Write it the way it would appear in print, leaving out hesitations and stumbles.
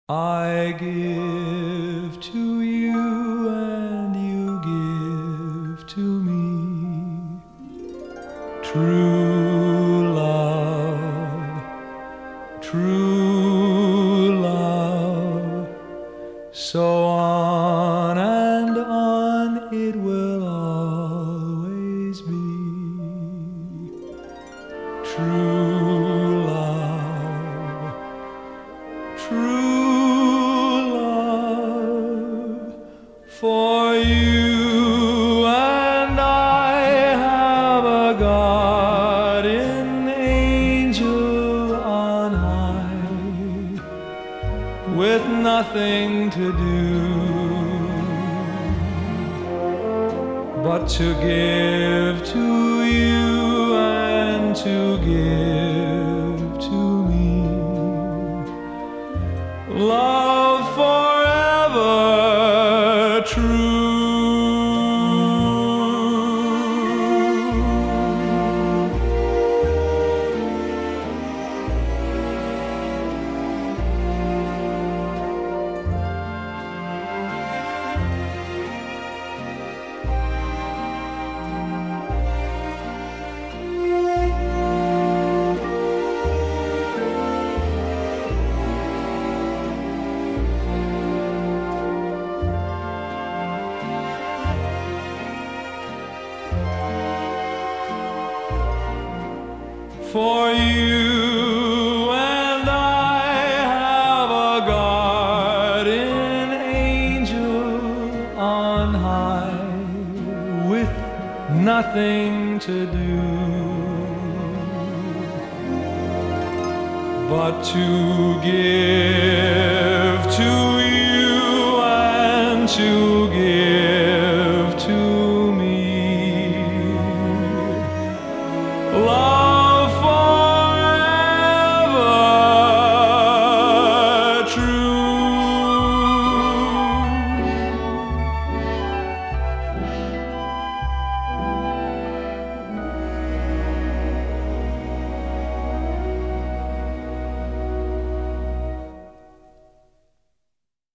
I give to you and you give to me true love, true love. So on and on it will always be true love, true. For you and I have a guardian angel on high, with nothing to do but to give to you and to give to me love forever. True. For you and I have a guardian angel on high, with nothing to do but to give to you and to